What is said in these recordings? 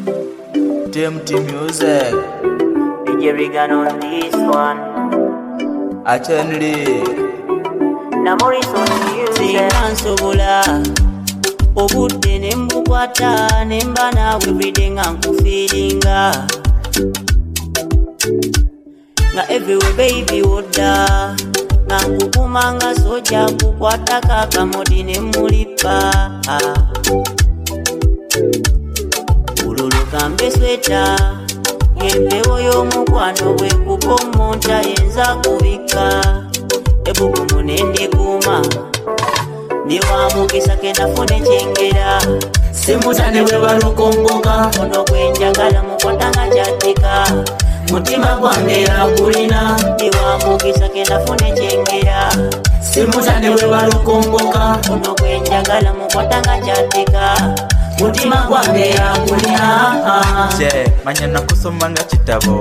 TMT Music. DJ Regan on this one. Achenli. Na Morrison Music. Sinansobola obudde ne mbukwata ne mba naawe everyday nga nkufiiringa nga everywhere baby wodda nga nkukumanga soja kukwatako akamodi ne mulipa ululuka mbesweta empewo y'omukwano bwe kukomonta yenza kubika ebugumu nendikuma niwamukisa kendafune kyengera simutane bwe balukomboka ono gwenjagala mukwatanga kyatika mutima gwange yakulina niwamukisa kendafune kyengera simutane bwe balukomboka ono gwenjagala mukwatanga kyatika mutima gwange yakulina manya nakusoma nga kitabo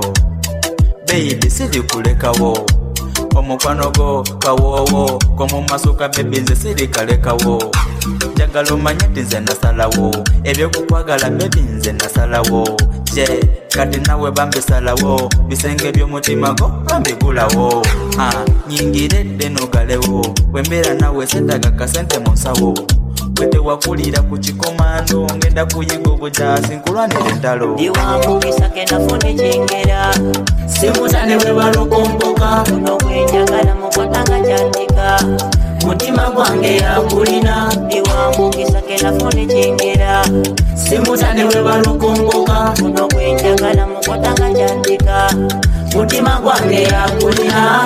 baby sirikulekawo omukwano go kawowo ko mu masuka baby nze sirikalekawo njagala omanye nti nze nasalawo ebyokukwagala baby nze nasalawo kati nawe bambisalawo bisenge by'omutima go bambigulawo nyingiredde nogalewo wembeera nawe setaga kasente mu nsawo bwete wakulira ku kikomando ngenda kuyiga obujaasi nkulwanira entalo ndiwamukisa kendafune kyengera simutane bwe balukomboka ono gwenjagala mukwatanga kyatika mutima gwange yakulina ndiwamukisa kendafune kyengera simutane bwe balukomboka ono gwenjagala mukwatanga kyatika mutima gwange yakulina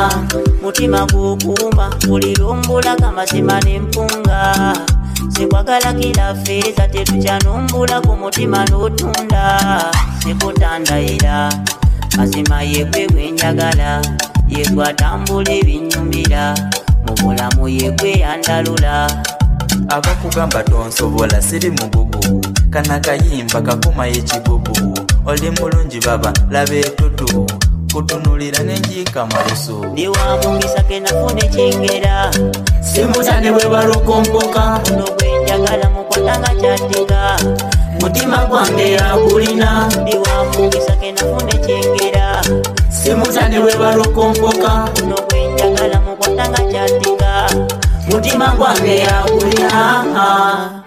mutima gukumba ulilumbula kamazima nempunga sikwagala kila feza tetukyanumbula ku mutima n'otunda sikutandayira mazima yegwe gwenjagala yegwe atambula ebinyumira mu bulamu yegwe yandalula abakugamba tonsobola siri mugugu kana kayimba kakuma y'ekibubu oli mulungi baba laba etutu kutunulira nenjika malusu ndiwamukisa kendafune kyengera simutane bwe balukomboka ono gwenjagala mukwatanga kyatika mutima gwange yakulina ndiwamukisa kendafune kyengera simutane bwe balukomboka ono gwenjagala mukwatanga kyatika mutima gwange yakulina